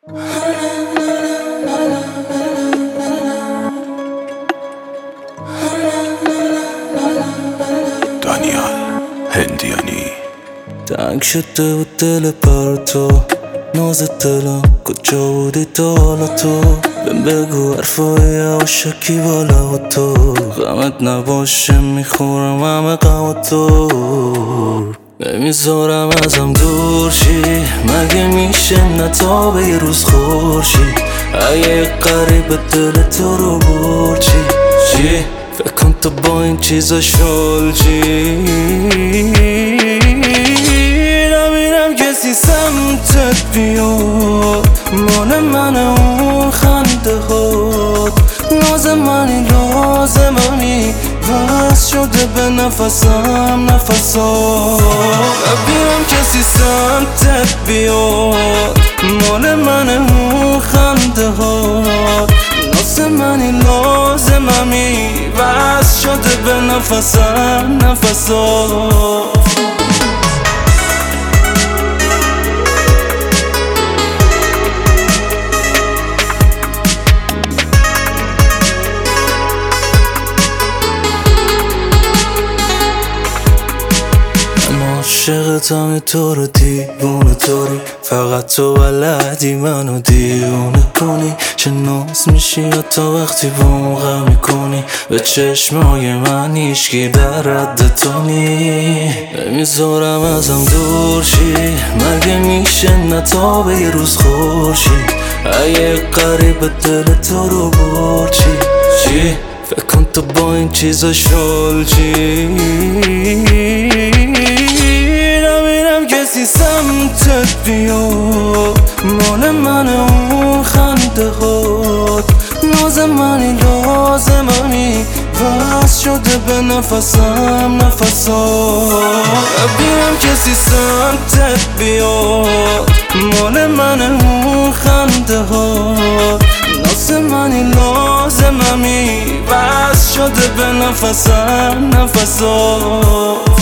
دانیال هندیانی. تنگ شده بود دل پر تو، ناز دلم کجا بودی تا حالا تو؟ بهم بگو حرفای عاشقی بالا و تو، غمت نباشه میخورم همه غم تو، نمیذارم ازم دور شی. مگه میشه نتابه یه روز خورشید؟ اگه قریب دل تو رو برد چی؟ فکر کن تو با این چیزا شلجی. نمیرم کسی سمتت بیاد، مال من اون خنده هات، ناز منی لازممی وز شده به نفسم نفسات. نمیرم کسی سمتت بیاد، مال من اون خنده هات، ناز منی لازممی وز شده به نفسم نفسات. عاشقتم تو رو دیوونه طوری، فقط تو بلدی منو دیوونه کنی. چه ناز میشی حتی وقتی با غم میکنی، به چشمای من هیچکی در رد تو نی. نمیذارم ازم دور شی، مگه میشه نتابه یه روز خورشید؟ اگه قریب دل تو رو برد چی؟ فکر کن تو با این چیزا شلجی. نمیرم کسی سمتت بیاد، مال من اون خنده هات، ناز منی لازممی وز شده به نفسم نفسات. نمیرم کسی سمتت بیاد، مال من اون خنده هات، ناز منی لازممی وز شده به نفسم نفسات.